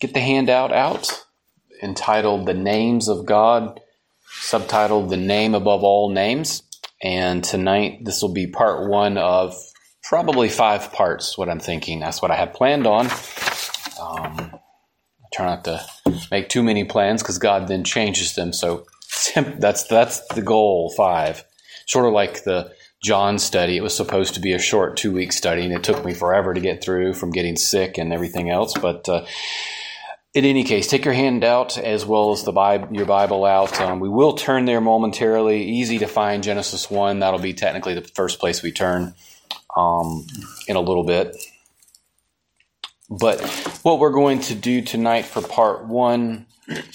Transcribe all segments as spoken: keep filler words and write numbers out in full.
get the handout out entitled The Names of God, subtitled The Name Above All Names. And tonight, this will be part one of probably five parts, what I'm thinking. That's what I have planned on. Um, I try not to make too many plans because God then changes them. So that's that's the goal, five. Sort of like the John study. It was supposed to be a short two-week study, and it took me forever to get through from getting sick and everything else. But uh, in any case, take your hand out as well as the Bible, your Bible out. Um, we will turn there momentarily. Easy to find Genesis one. That'll be technically the first place we turn um, in a little bit. But what we're going to do tonight for part one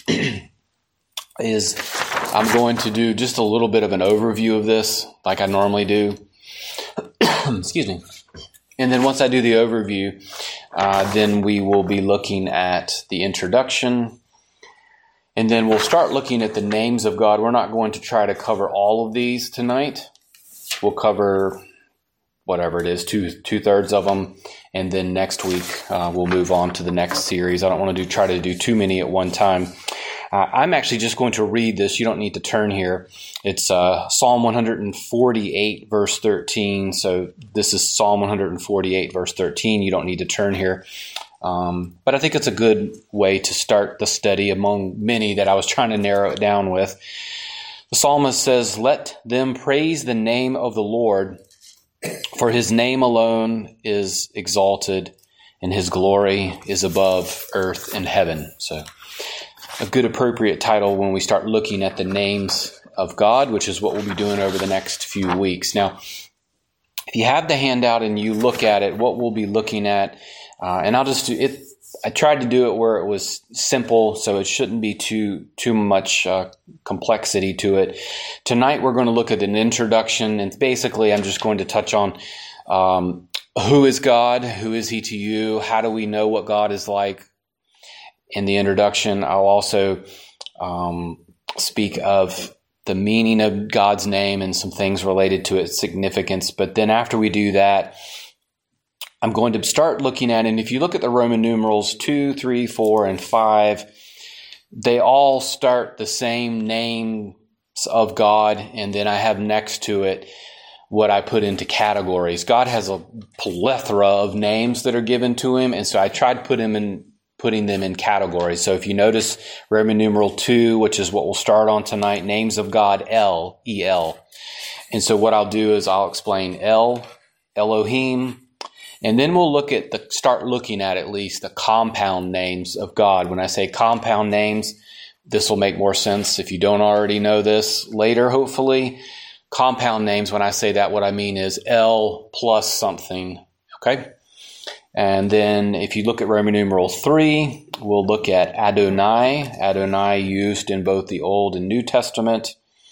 is I'm going to do just a little bit of an overview of this, like I normally do. Excuse me. And then once I do the overview, uh, then we will be looking at the introduction. And then we'll start looking at the names of God. We're not going to try to cover all of these tonight. We'll cover whatever it is, two, two-thirds of them. And then next week, uh, we'll move on to the next series. I don't want to do try to do too many at one time. Uh, I'm actually just going to read this. You don't need to turn here. It's uh, Psalm one forty-eight, verse thirteen. So this is Psalm one forty-eight, verse thirteen. You don't need to turn here. Um, but I think it's a good way to start the study among many that I was trying to narrow it down with. The psalmist says, "Let them praise the name of the Lord, for his name alone is exalted, and his glory is above earth and heaven." So a good appropriate title when we start looking at the names of God, which is what we'll be doing over the next few weeks. Now, if you have the handout and you look at it, what we'll be looking at, uh, and I'll just do it. I tried to do it where it was simple, so it shouldn't be too too much uh, complexity to it. Tonight, we're going to look at an introduction, and basically, I'm just going to touch on um, who is God, who is He to you, how do we know what God is like. In the introduction, I'll also um, speak of the meaning of God's name and some things related to its significance. But then after we do that, I'm going to start looking at, and if you look at the Roman numerals two, three, four, and five, they all start the same names of God, and then I have next to it what I put into categories. God has a plethora of names that are given to him, and so I tried to put him in putting them in categories. So if you notice Roman numeral two, which is what we'll start on tonight, names of God, El, E L. And so what I'll do is I'll explain El, Elohim, and then we'll look at the, start looking at at least the compound names of God. When I say compound names, this will make more sense if you don't already know this later, hopefully. Compound names, when I say that, what I mean is El plus something, okay? And then if you look at Roman numeral three, we'll look at Adonai. Adonai used in both the Old and New Testament.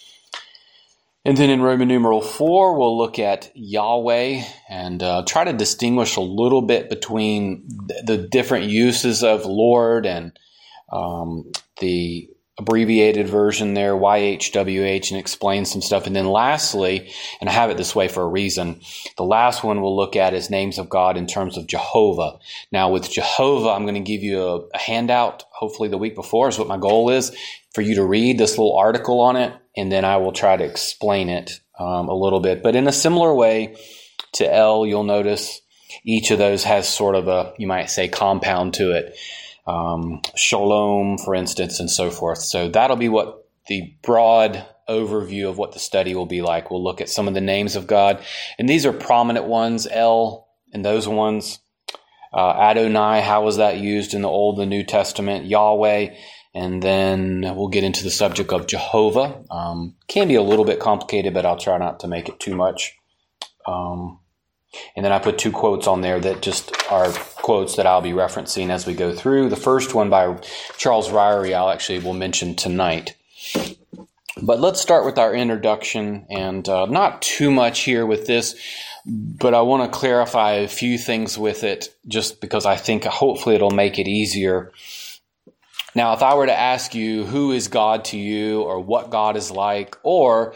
And then in Roman numeral four, we'll look at Yahweh and uh, try to distinguish a little bit between the different uses of Lord and um, the abbreviated version there, Y H W H, and explain some stuff. And then lastly, and I have it this way for a reason, the last one we'll look at is names of God in terms of Jehovah. Now with Jehovah, I'm going to give you a, a handout, hopefully the week before is what my goal is, for you to read this little article on it, and then I will try to explain it um, a little bit. But in a similar way to El, you'll notice each of those has sort of a, you might say, compound to it. Um, Shalom, for instance, and so forth. So that'll be what the broad overview of what the study will be like. We'll look at some of the names of God, and these are prominent ones, El and those ones. Uh, Adonai, how was that used in the Old and New Testament? Yahweh, and then we'll get into the subject of Jehovah. Um, can be a little bit complicated, but I'll try not to make it too much. Um, And then I put two quotes on there that just are quotes that I'll be referencing as we go through. The first one by Charles Ryrie, I'll actually will mention tonight. But let's start with our introduction, and uh, not too much here with this, but I want to clarify a few things with it just because I think hopefully it'll make it easier. Now, if I were to ask you, who is God to you, or what God is like, or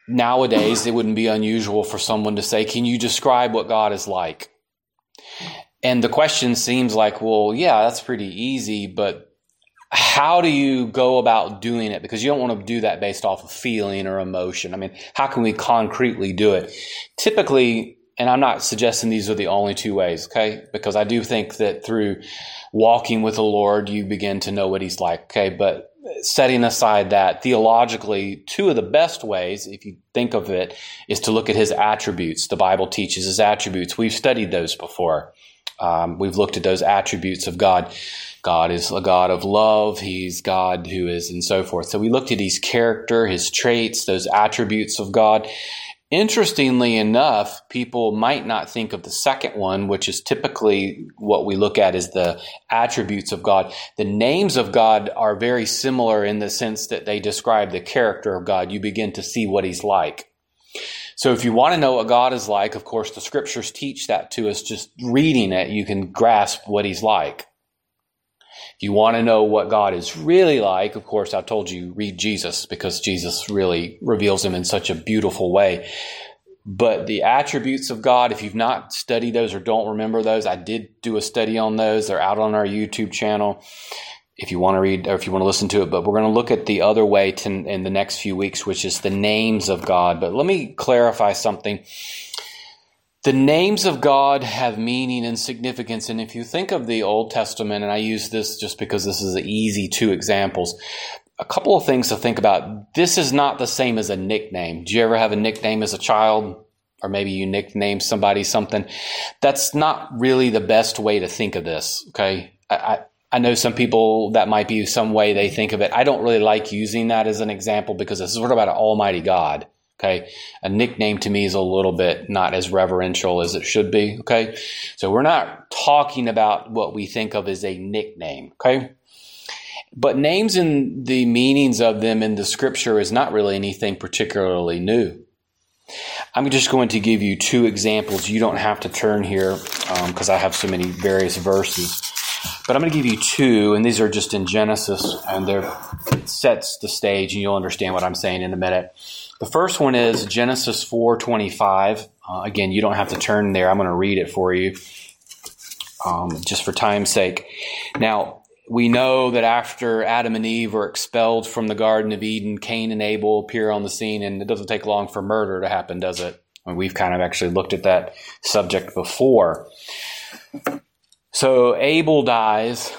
nowadays, it wouldn't be unusual for someone to say, can you describe what God is like? And the question seems like, well, yeah, that's pretty easy, but how do you go about doing it? Because you don't want to do that based off of feeling or emotion. I mean, how can we concretely do it? Typically, and I'm not suggesting these are the only two ways, okay? Because I do think that through walking with the Lord, you begin to know what he's like, okay? But setting aside that, theologically, two of the best ways, if you think of it, is to look at his attributes. The Bible teaches his attributes. We've studied those before. Um, we've looked at those attributes of God. God is a God of love. He's God who is, and so forth. So we looked at his character, his traits, those attributes of God. Interestingly enough, people might not think of the second one, which is typically what we look at as the attributes of God. The names of God are very similar in the sense that they describe the character of God. You begin to see what he's like. So if you want to know what God is like, of course, the scriptures teach that to us. Just reading it, you can grasp what he's like. If you want to know what God is really like, of course, I told you, read Jesus, because Jesus really reveals him in such a beautiful way. But the attributes of God, if you've not studied those or don't remember those, I did do a study on those. They're out on our YouTube channel if you want to read or if you want to listen to it. But we're going to look at the other way to, in the next few weeks, which is the names of God. But let me clarify something. The names of God have meaning and significance. And if you think of the Old Testament, and I use this just because this is an easy two examples, a couple of things to think about. This is not the same as a nickname. Do you ever have a nickname as a child? Or maybe you nickname somebody something. That's not really the best way to think of this, okay? I, I, I know some people that might be some way they think of it. I don't really like using that as an example because this is sort of about an almighty God. Okay, a nickname to me is a little bit not as reverential as it should be. Okay, so we're not talking about what we think of as a nickname. Okay, but names and the meanings of them in the scripture is not really anything particularly new. I'm just going to give you two examples. You don't have to turn here because um, I have so many various verses. But I'm going to give you two, and these are just in Genesis, and they're, it sets the stage, and you'll understand what I'm saying in a minute. The first one is Genesis four twenty-five. Uh, again, you don't have to turn there. I'm going to read it for you, um, just for time's sake. Now, we know that after Adam and Eve were expelled from the Garden of Eden, Cain and Abel appear on the scene, and it doesn't take long for murder to happen, does it? I mean, we've kind of actually looked at that subject before. So Abel dies,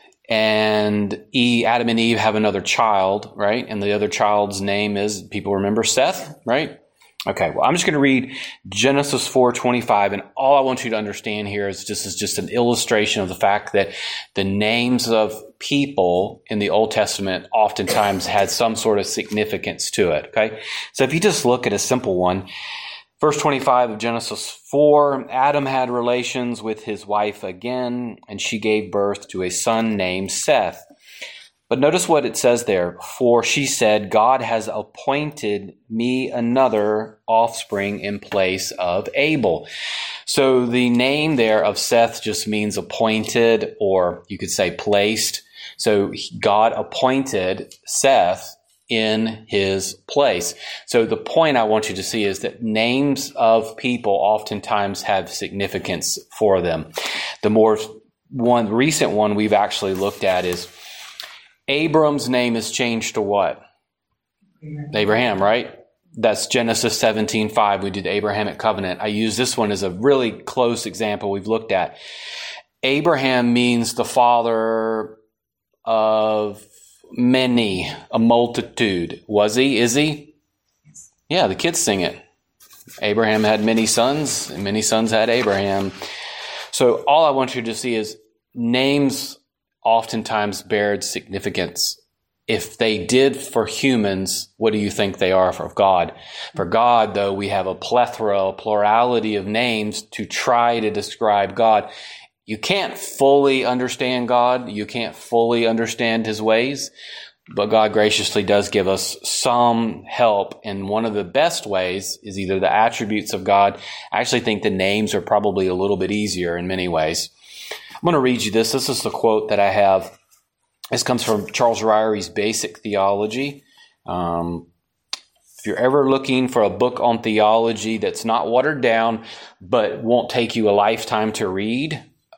and E, Adam and Eve have another child, right? And the other child's name is, people remember, Seth, right? Okay, well, I'm just going to read Genesis four twenty-five, and all I want you to understand here is this is just an illustration of the fact that the names of people in the Old Testament oftentimes had some sort of significance to it, okay? So if you just look at a simple one, verse twenty-five of Genesis four, Adam had relations with his wife again, and she gave birth to a son named Seth. But notice what it says there. For she said, God has appointed me another offspring in place of Abel. So the name there of Seth just means appointed, or you could say placed. So God appointed Seth in his place. So the point I want you to see is that names of people oftentimes have significance for them. The more one recent one we've actually looked at is Abram's name is changed to what? Abraham, Abraham, right? That's Genesis seventeen five. We did the Abrahamic covenant. I use this one as a really close example we've looked at. Abraham means the father of many, a multitude. Was he? Is he? Yeah, the kids sing it. Abraham had many sons, and many sons had Abraham. So all I want you to see is names oftentimes bared significance. If they did for humans, what do you think they are for God? For God, though, we have a plethora, a plurality of names to try to describe God. You can't fully understand God. You can't fully understand his ways. But God graciously does give us some help. And one of the best ways is either the attributes of God. I actually think the names are probably a little bit easier in many ways. I'm going to read you this. This is the quote that I have. This comes from Charles Ryrie's Basic Theology. Um, if you're ever looking for a book on theology that's not watered down, but won't take you a lifetime to read,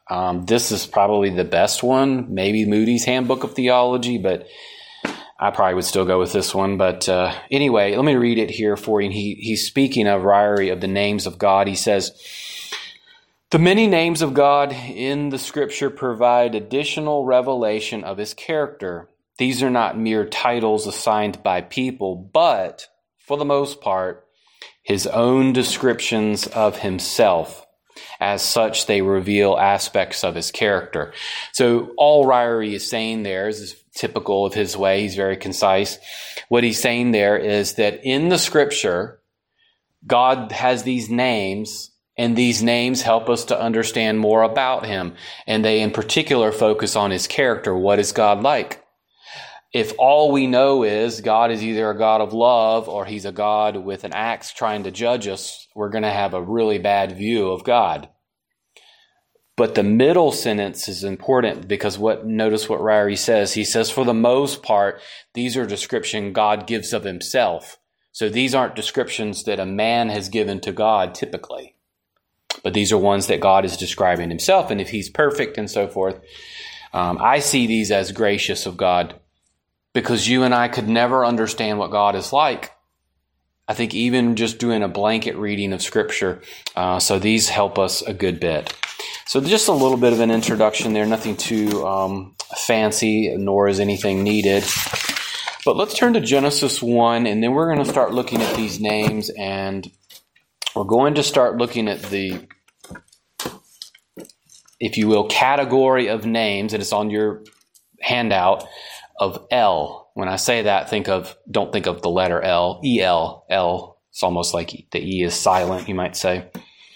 Um, this is probably the best one, maybe Moody's Handbook of Theology, but I probably would still go with this one. But uh, anyway, let me read it here for you. And he, he's speaking of Ryrie of the names of God. He says, the many names of God in the Scripture provide additional revelation of his character. These are not mere titles assigned by people, but for the most part, his own descriptions of himself. As such, they reveal aspects of his character. So all Ryrie is saying there is typical of his way. He's very concise. What he's saying there is that in the Scripture, God has these names, and these names help us to understand more about him. And they in particular focus on his character. What is God like? If all we know is God is either a God of love or he's a God with an axe trying to judge us, we're going to have a really bad view of God. But the middle sentence is important because what notice what Ryrie says. He says, for the most part, these are descriptions God gives of himself. So these aren't descriptions that a man has given to God typically. But these are ones that God is describing himself. And if he's perfect and so forth, um, I see these as gracious of God. Because you and I could never understand what God is like. I think even just doing a blanket reading of Scripture. Uh, so these help us a good bit. So just a little bit of an introduction there. Nothing too um, fancy, nor is anything needed. But let's turn to Genesis one, and then we're going to start looking at these names. And we're going to start looking at the, if you will, category of names. And it's on your handout. Of El. When I say that, think of, don't think of the letter L, E L, L. It's almost like the E is silent, you might say.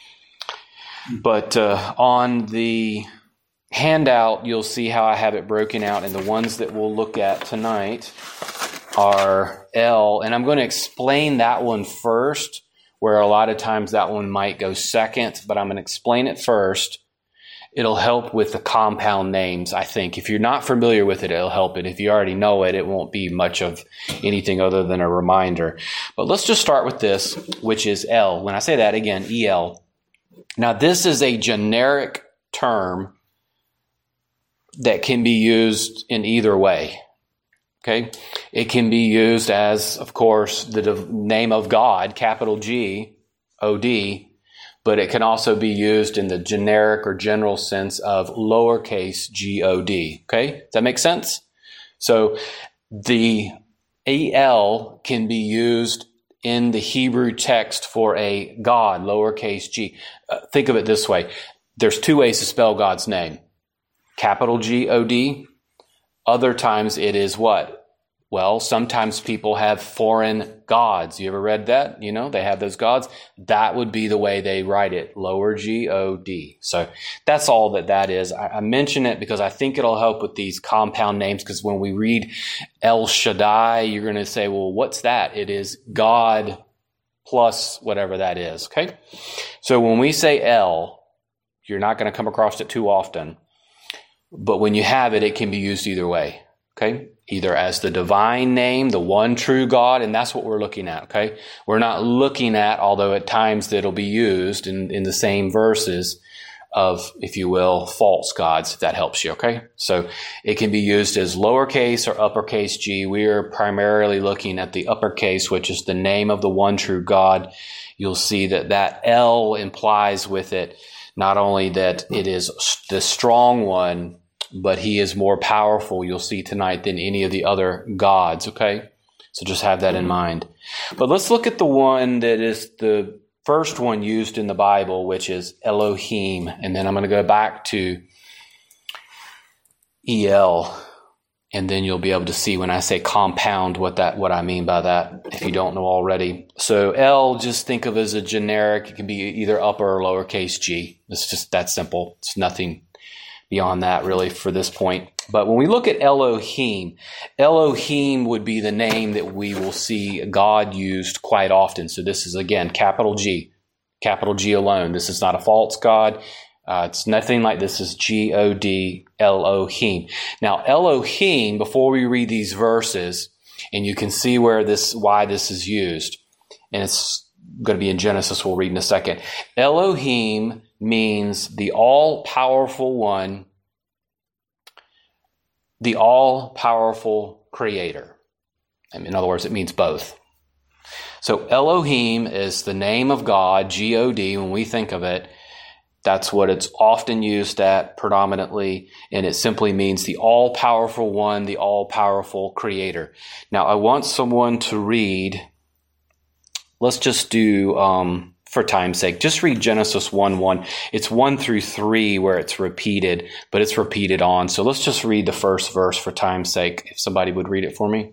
But uh, on the handout, you'll see how I have it broken out, and the ones that we'll look at tonight are L. And I'm going to explain that one first, where a lot of times that one might go second, but I'm going to explain it first. It'll help with the compound names, I think. If you're not familiar with it, it'll help it. If you already know it, it won't be much of anything other than a reminder. But let's just start with this, which is L. When I say that, again, E L. Now, this is a generic term that can be used in either way. Okay? It can be used as, of course, the name of God, capital G, O D, but it can also be used in the generic or general sense of lowercase g O D. Okay? Does that make sense? So the E L can be used in the Hebrew text for a God, lowercase g. Uh, think of it this way. There's two ways to spell God's name. Capital G O D. Other times it is what? Well, sometimes people have foreign gods. You ever read that? You know, they have those gods. That would be the way they write it, lower G O D. So that's all that that is. I, I mention it because I think it'll help with these compound names, because when we read El Shaddai, you're going to say, well, what's that? It is God plus whatever that is, okay? So when we say El, you're not going to come across it too often. But when you have it, it can be used either way, okay? Either as the divine name, the one true God, and that's what we're looking at, okay? We're not looking at, although at times it'll be used in, in the same verses of, if you will, false gods, if that helps you, okay? So it can be used as lowercase or uppercase g. We are primarily looking at the uppercase, which is the name of the one true God. You'll see that that L implies with it not only that it is the strong one, but he is more powerful, you'll see tonight, than any of the other gods, okay? So just have that in mind. But let's look at the one that is the first one used in the Bible, which is Elohim. And then I'm going to go back to E L. And then you'll be able to see when I say compound what that what I mean by that, if you don't know already. So L, just think of as a generic. It can be either upper or lowercase g. It's just that simple. It's nothing beyond that really for this point. But when we look at Elohim, Elohim would be the name that we will see God used quite often. So this is, again, capital G, capital G alone. This is not a false God. Uh, it's nothing like this. Is G O D, Elohim. Now, Elohim, before we read these verses, and you can see where this, why this is used, and it's going to be in Genesis, we'll read in a second. Elohim means the all-powerful one, the all-powerful creator. In other words, it means both. So Elohim is the name of God, G O D, when we think of it. That's what it's often used at predominantly, and it simply means the all-powerful one, the all-powerful creator. Now, I want someone to read, let's just do, um, for time's sake, just read Genesis one one. It's one through three where it's repeated, but it's repeated on. So let's just read the first verse for time's sake, if somebody would read it for me.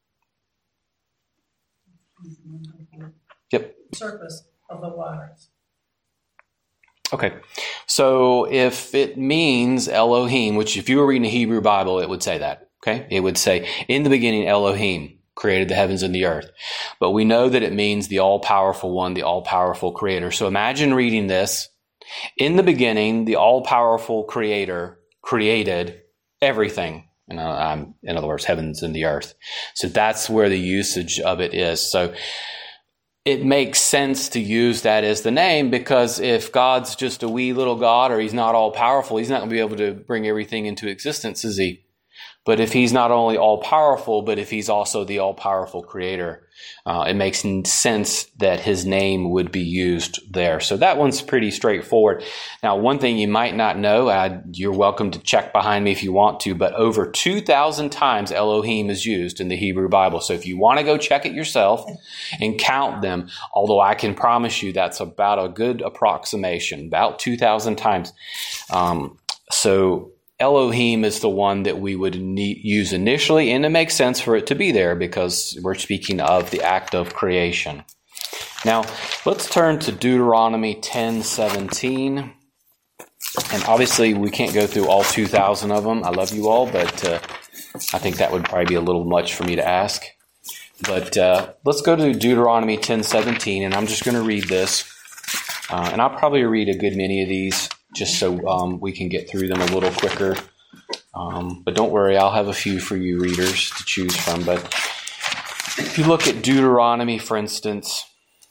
Yep. Surface of the waters. Okay, so if it means Elohim, which if you were reading a Hebrew Bible, it would say that, okay? It would say, in the beginning, Elohim created the heavens and the earth. But we know that it means the all-powerful one, the all-powerful creator. So imagine reading this. In the beginning, the all-powerful creator created everything. And um, in other words, heavens and the earth. So that's where the usage of it is. So it makes sense to use that as the name, because if God's just a wee little God, or he's not all powerful, he's not going to be able to bring everything into existence, is he? But if he's not only all powerful, but if he's also the all powerful creator, uh, it makes sense that his name would be used there. So that one's pretty straightforward. Now, one thing you might not know, uh, you're welcome to check behind me if you want to, but over two thousand times Elohim is used in the Hebrew Bible. So if you want to go check it yourself and count them, although I can promise you that's about a good approximation, about two thousand times. Um, so Elohim is the one that we would need, use initially, and it makes sense for it to be there because we're speaking of the act of creation. Now, let's turn to Deuteronomy ten seventeen. And obviously, we can't go through all two thousand of them. I love you all, but uh, I think that would probably be a little much for me to ask. But uh, let's go to Deuteronomy ten seventeen, and I'm just going to read this. Uh, and I'll probably read a good many of these, just so um, we can get through them a little quicker. Um, but don't worry, I'll have a few for you readers to choose from. But if you look at Deuteronomy, for instance,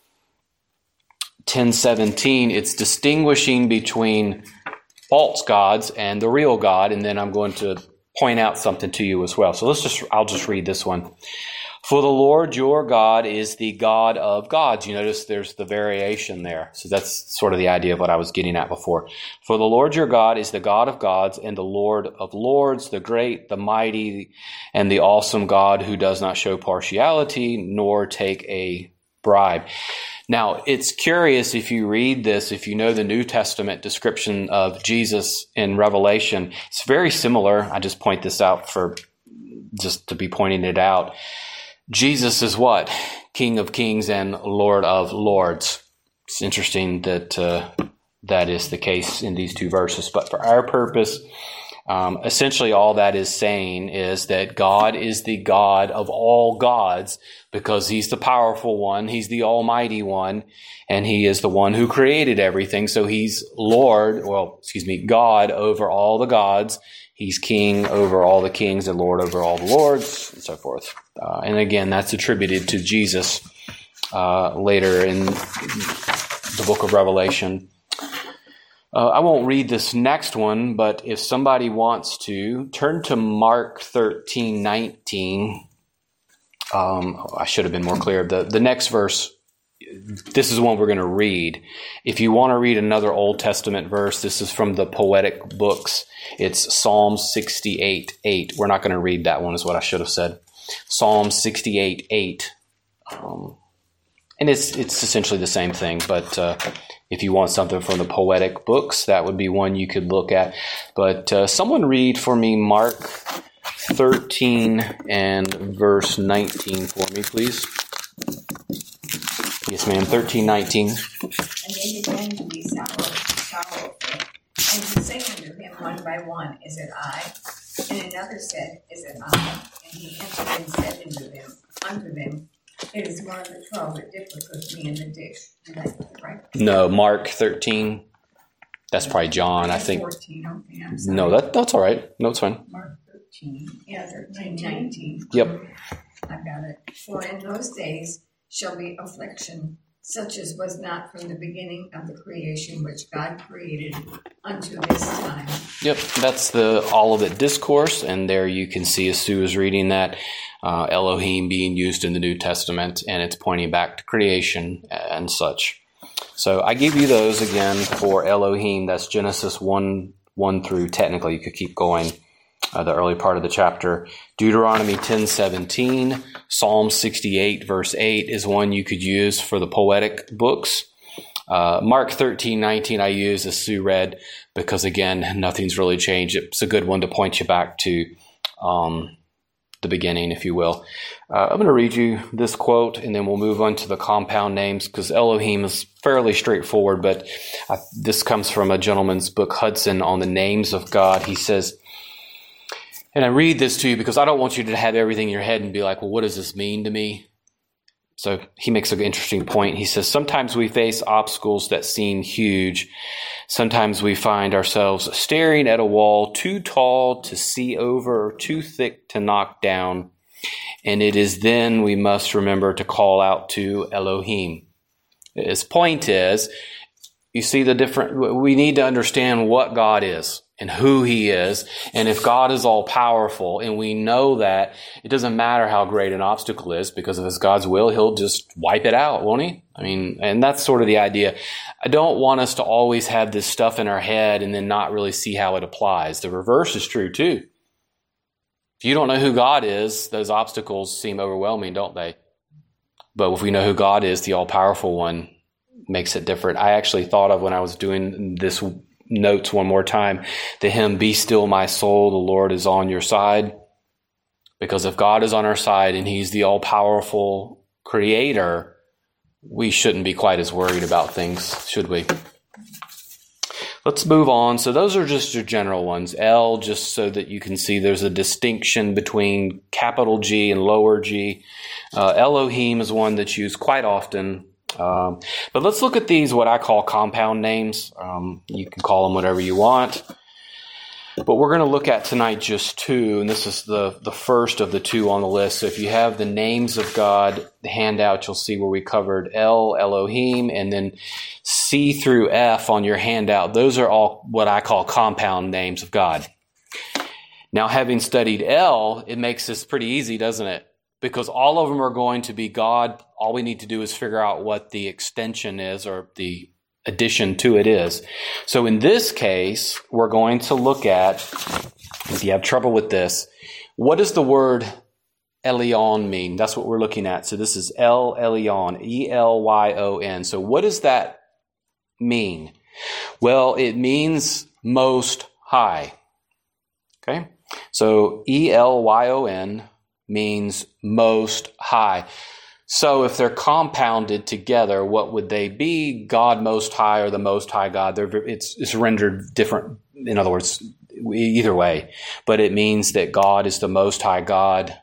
ten seventeen, it's distinguishing between false gods and the real God. And then I'm going to point out something to you as well. So let's just, I'll just read this one. For the Lord your God is the God of gods. You notice there's the variation there. So that's sort of the idea of what I was getting at before. For the Lord your God is the God of gods and the Lord of lords, the great, the mighty, and the awesome God who does not show partiality nor take a bribe. Now, it's curious if you read this, if you know the New Testament description of Jesus in Revelation, it's very similar. I just point this out for just to be pointing it out. Jesus is what? King of kings and Lord of lords. It's interesting that uh, that is the case in these two verses. But for our purpose, um, essentially all that is saying is that God is the God of all gods because he's the powerful one, he's the almighty one, and he is the one who created everything. So he's Lord, well, excuse me, God over all the gods. He's king over all the kings and Lord over all the lords, and so forth. Uh, and again, that's attributed to Jesus uh, later in the book of Revelation. Uh, I won't read this next one, but if somebody wants to, turn to Mark thirteen nineteen. Um, I should have been more clear. The, the next verse, this is one we're going to read. If you want to read another Old Testament verse, this is from the poetic books. It's Psalm sixty-eight eight. We're not going to read that one, is what I should have said. Psalm sixty-eight eight. Um, and it's it's essentially the same thing, but uh, if you want something from the poetic books, that would be one you could look at. But uh, someone read for me Mark thirteen and verse nineteen for me, please. Yes, ma'am, thirteen nineteen. And they began to be sorrowful, and to say unto him one by one, Is it I? And another said, Is it I? And he answered and said unto them, unto them, It is one of the twelve that dippeth with me in the dish. Is that right? No, Mark thirteen. That's probably John, I think. fourteen, okay, I'm sorry. No, that that's all right. No, it's fine. Mark thirteen, yeah, thirteen, nineteen. Yep. I've got it. For in those days shall be affliction, such as was not from the beginning of the creation which God created unto this time. Yep, that's the Olivet Discourse, and there you can see, as Sue is reading that, uh, Elohim being used in the New Testament, and it's pointing back to creation and such. So I give you those again for Elohim. That's Genesis one, one through, technically, you could keep going, uh, the early part of the chapter. Deuteronomy ten seventeen, Psalm sixty-eight, verse eight is one you could use for the poetic books. Uh, Mark thirteen nineteen I use, as Sue read, because again, nothing's really changed. It's a good one to point you back to um, the beginning, if you will. Uh, I'm going to read you this quote, and then we'll move on to the compound names, because Elohim is fairly straightforward, but uh, this comes from a gentleman's book, Hudson, on the names of God. He says, and I read this to you because I don't want you to have everything in your head and be like, well, what does this mean to me? So he makes an interesting point. He says, sometimes we face obstacles that seem huge. Sometimes we find ourselves staring at a wall too tall to see over or too thick to knock down. And it is then we must remember to call out to Elohim. His point is, you see the different, we need to understand what God is and who he is. And if God is all powerful, and we know that, it doesn't matter how great an obstacle is, because if it's God's will, he'll just wipe it out, won't he? I mean, and that's sort of the idea. I don't want us to always have this stuff in our head and then not really see how it applies. The reverse is true too. If you don't know who God is, those obstacles seem overwhelming, don't they? But if we know who God is, the all-powerful one, makes it different. I actually thought of, when I was doing this notes one more time, the hymn, Be Still My Soul, the Lord is on your side. Because if God is on our side and he's the all-powerful creator, we shouldn't be quite as worried about things, should we? Let's move on. So those are just your general ones. L, just so that you can see there's a distinction between capital G and lower G. Uh, Elohim is one that's used quite often. Um, but let's look at these, what I call compound names. Um, you can call them whatever you want. But we're going to look at tonight just two, and this is the, the first of the two on the list. So if you have the names of God, the handout, you'll see where we covered El, Elohim, and then C through F on your handout. Those are all what I call compound names of God. Now, having studied El, it makes this pretty easy, doesn't it? Because all of them are going to be God. All we need to do is figure out what the extension is, or the addition to it is. So in this case, we're going to look at, if you have trouble with this, what does the word Elyon mean? That's what we're looking at. So this is El Elyon, E L Y O N. So what does that mean? Well, it means most high. Okay? So E L Y O N means most high. So if they're compounded together, what would they be? God Most High, or the Most High God. They're, it's, it's rendered different, in other words, either way. But it means that God is the Most High God.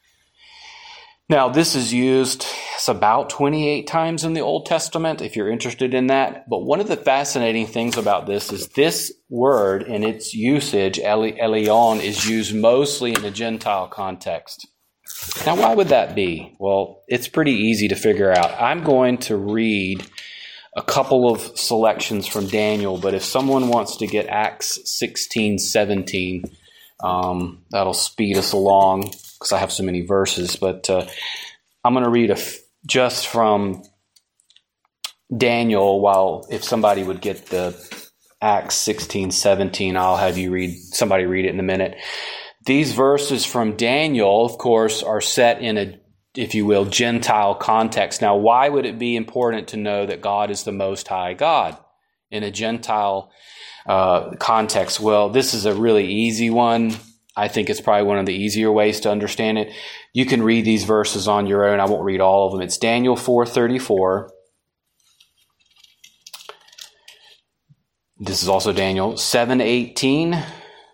Now, this is used, it's about twenty-eight times in the Old Testament, if you're interested in that. But one of the fascinating things about this is this word and its usage, Eli, Elyon, is used mostly in a Gentile context. Now, why would that be? Well, it's pretty easy to figure out. I'm going to read a couple of selections from Daniel, but if someone wants to get Acts sixteen seventeen, um, that'll speed us along, because I have so many verses. But uh, I'm going to read a f- just from Daniel, while if somebody would get the Acts sixteen seventeen, I'll have you read, somebody read it in a minute. These verses from Daniel, of course, are set in a, if you will, Gentile context. Now, why would it be important to know that God is the Most High God in a Gentile uh, context? Well, this is a really easy one. I think it's probably one of the easier ways to understand it. You can read these verses on your own. I won't read all of them. It's Daniel four thirty-four. This is also Daniel seven eighteen.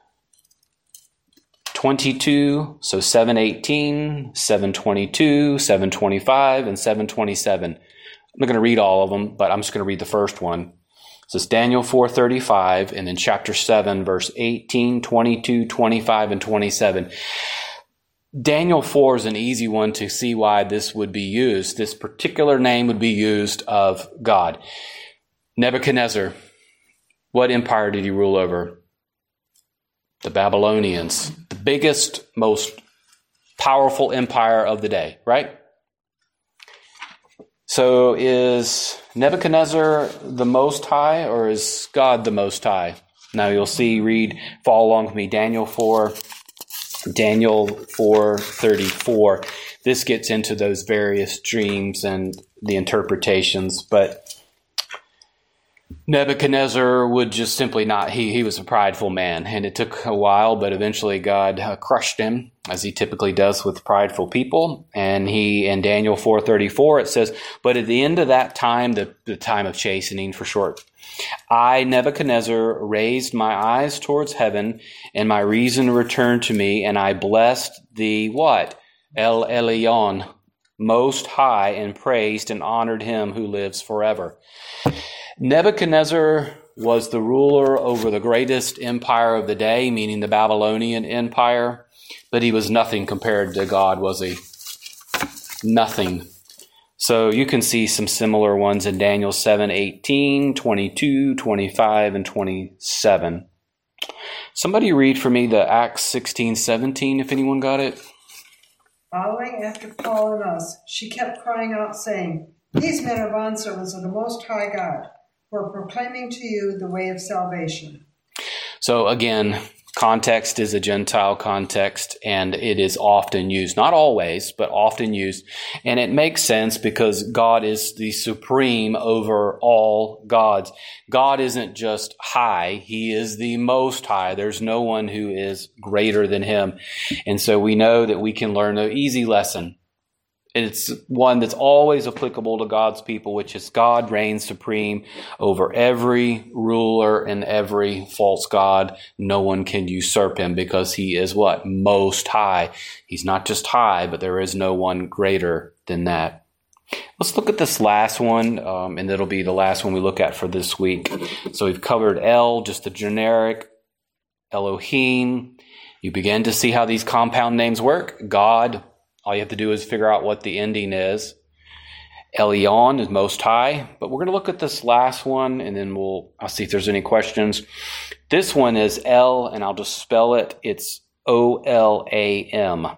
twenty-two, so seven eighteen, seven twenty-two, seven twenty-five, and seven twenty-seven. I'm not going to read all of them, but I'm just going to read the first one. So it's Daniel four thirty-five, and then chapter seven, verse eighteen, twenty-two, twenty-five, and twenty-seven. Daniel four is an easy one to see why this would be used. This particular name would be used of God. Nebuchadnezzar, what empire did he rule over? The Babylonians, the biggest, most powerful empire of the day, right? So is Nebuchadnezzar the Most High, or is God the Most High? Now you'll see, read, follow along with me, Daniel four, Daniel four thirty-four. This gets into those various dreams and the interpretations, but Nebuchadnezzar would just simply not, he, he was a prideful man, and it took a while, but eventually God uh, crushed him, as he typically does with prideful people. And he, in Daniel four thirty-four, it says, but at the end of that time, the, the time of chastening for short, I, Nebuchadnezzar, raised my eyes towards heaven, and my reason returned to me, and I blessed the what? El Elyon, Most High, and praised and honored him who lives forever. Nebuchadnezzar was the ruler over the greatest empire of the day, meaning the Babylonian Empire, but he was nothing compared to God, was he? Nothing. So you can see some similar ones in Daniel seven eighteen, twenty-two, twenty-five, and twenty-seven. Somebody read for me the Acts sixteen seventeen, if anyone got it. Following after Paul and us, she kept crying out, saying, these men are bondservants of the Most High God, who are proclaiming to you the way of salvation. So again, context is a Gentile context, and it is often used, not always, but often used. And it makes sense because God is the supreme over all gods. God isn't just high, he is the most high. There's no one who is greater than him. And so we know that we can learn an easy lesson. It's one that's always applicable to God's people, which is God reigns supreme over every ruler and every false god. No one can usurp him because he is what? Most high. He's not just high, but there is no one greater than that. Let's look at this last one, um, and it'll be the last one we look at for this week. So we've covered El, just the generic, Elohim. You begin to see how these compound names work. God. All you have to do is figure out what the ending is. Elyon is Most High. But we're going to look at this last one, and then we'll I'll see if there's any questions. This one is El, and I'll just spell it. It's O L A M.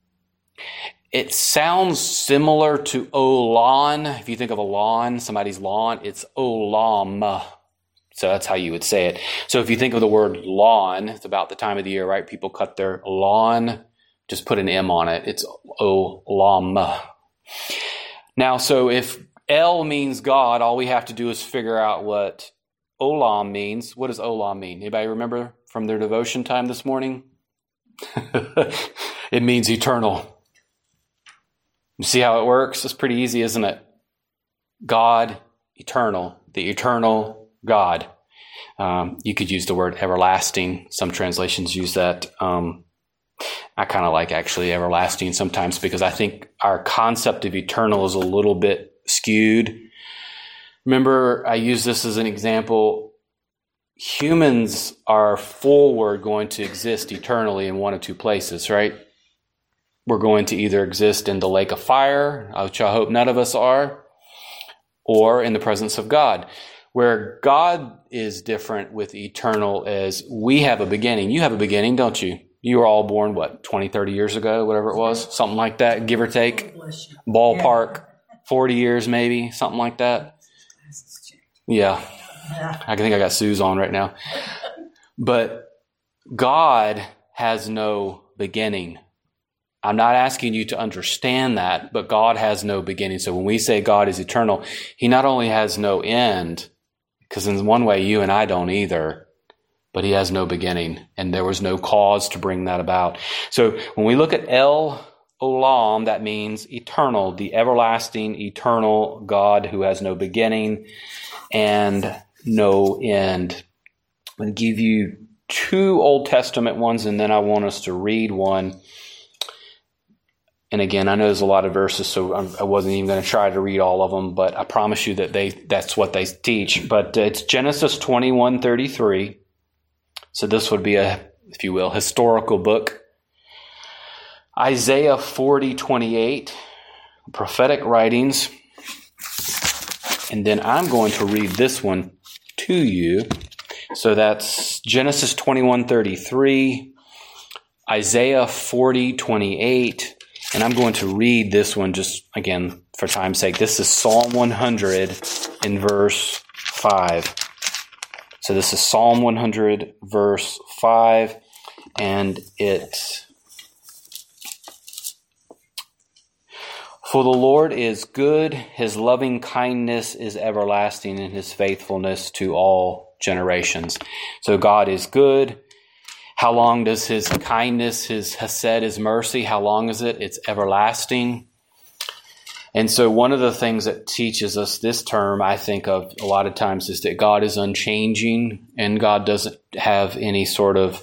It sounds similar to Olam. If you think of a lawn, somebody's lawn, it's Olam. So that's how you would say it. So if you think of the word lawn, it's about the time of the year, right? People cut their lawn. Just put an M on it. It's Olam. Now, so if El means God, all we have to do is figure out what Olam means. What does Olam mean? Anybody remember from their devotion time this morning? It means eternal. You see how it works? It's pretty easy, isn't it? God, eternal. The eternal God. Um, you could use the word everlasting. Some translations use that. Um, I kind of like actually everlasting sometimes because I think our concept of eternal is a little bit skewed. Remember, I use this as an example. Humans are forward going to exist eternally in one of two places, right? We're going to either exist in the lake of fire, which I hope none of us are, or in the presence of God. Where God is different with eternal is we have a beginning. You have a beginning, don't you? You were all born, what, twenty, thirty years ago, whatever it was, something like that, give or take. Ballpark, forty years maybe, something like that. Yeah, I think I got Sue's on right now. But God has no beginning. I'm not asking you to understand that, but God has no beginning. So when we say God is eternal, he not only has no end, because in one way you and I don't either, but he has no beginning, and there was no cause to bring that about. So when we look at El Olam, that means eternal, the everlasting, eternal God who has no beginning and no end. I'm going to give you two Old Testament ones, and then I want us to read one. And again, I know there's a lot of verses, so I wasn't even going to try to read all of them, but I promise you that they that's what they teach. But it's Genesis twenty-one thirty-three. So this would be a, if you will, historical book. Isaiah forty twenty-eight, prophetic writings. And then I'm going to read this one to you. So that's Genesis twenty-one thirty-three, Isaiah forty twenty-eight, and I'm going to read this one just, again, for time's sake. This is Psalm one hundred in verse five. So this is Psalm one hundred, verse five, and it... For the Lord is good, his loving kindness is everlasting, and his faithfulness to all generations. So God is good. How long does his kindness, his hesed, his mercy, how long is it? It's everlasting. And so one of the things that teaches us this term, I think of a lot of times, is that God is unchanging, and God doesn't have any sort of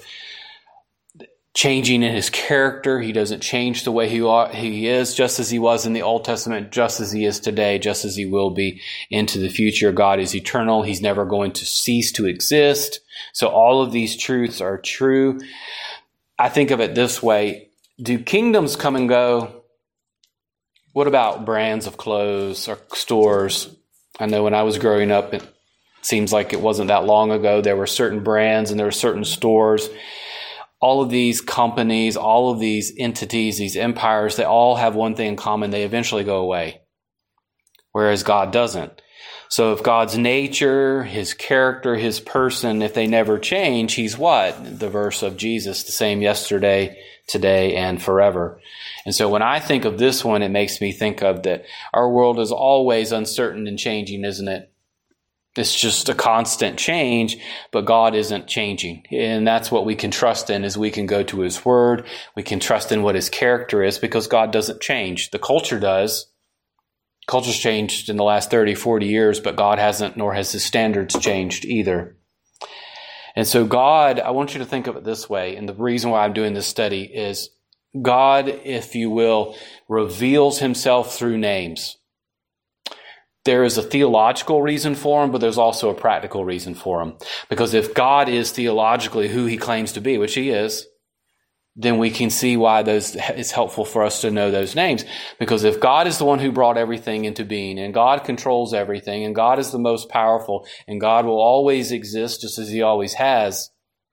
changing in his character. He doesn't change the way he are, he is, just as he was in the Old Testament, just as he is today, just as he will be into the future. God is eternal. He's never going to cease to exist. So all of these truths are true. I think of it this way. Do kingdoms come and go? What about brands of clothes or stores? I know when I was growing up, it seems like it wasn't that long ago, there were certain brands and there were certain stores. All of these companies, all of these entities, these empires, they all have one thing in common. They eventually go away, whereas God doesn't. So if God's nature, his character, his person, if they never change, he's what? The verse of Jesus, the same yesterday, today, and forever. And so when I think of this one, it makes me think of that our world is always uncertain and changing, isn't it? It's just a constant change, but God isn't changing. And that's what we can trust in, is we can go to his word. We can trust in what his character is, because God doesn't change. The culture does. Culture's changed in the last thirty, forty years, but God hasn't, nor has his standards changed either. And so God, I want you to think of it this way. And the reason why I'm doing this study is God, if you will, reveals himself through names. There is a theological reason for him, but there's also a practical reason for him. Because if God is theologically who he claims to be, which he is, then we can see why those it's helpful for us to know those names. Because if God is the one who brought everything into being, and God controls everything, and God is the most powerful, and God will always exist just as he always has,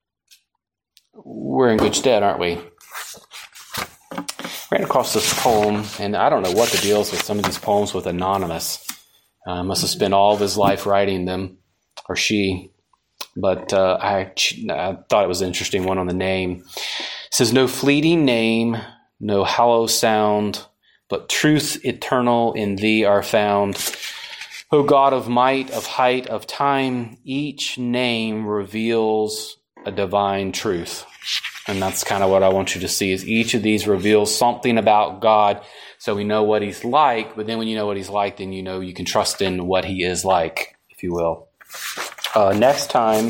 we're in good stead, aren't we? Ran across this poem, and I don't know what the deal is with some of these poems with anonymous. Uh, must have spent all of his life writing them, or she. But uh, I, I thought it was an interesting one on the name. It says, no fleeting name, no hollow sound, but truth eternal in thee are found. O God of might, of height, of time, each name reveals a divine truth. And that's kind of what I want you to see, is each of these reveals something about God. So we know what he's like, but then when you know what he's like, then you know you can trust in what he is like, if you will. Uh, next time,